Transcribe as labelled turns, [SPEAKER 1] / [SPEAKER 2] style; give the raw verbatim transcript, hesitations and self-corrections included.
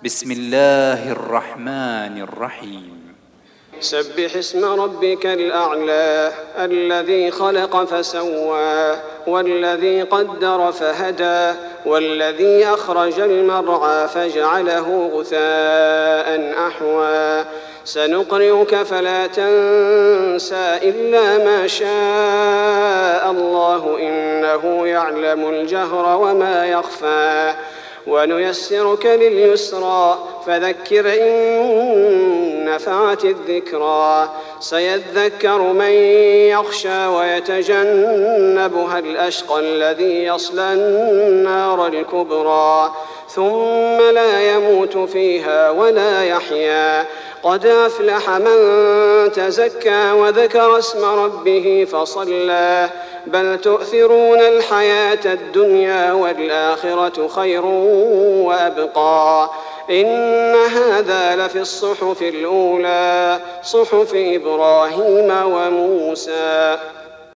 [SPEAKER 1] بسم الله الرحمن الرحيم.
[SPEAKER 2] سبح اسم ربك الأعلى الذي خلق فسوى والذي قدر فهدى والذي أخرج المرعى فجعله غثاء أحوى سنقرئك فلا تنسى إلا ما شاء الله إنه يعلم الجهر وما يخفى ونيسرك لليسرى فذكر إن نفعت الذكرى سيذكر من يخشى ويتجنبها الأشقى الذي يصلى النار الكبرى ثم لا يموت فيها ولا يحيا قد أفلح من تزكى وذكر اسم ربه فصلى بل تؤثرون الحياة الدنيا والآخرة خير وأبقى إن هذا لفي الصحف الأولى صحف إبراهيم وموسى.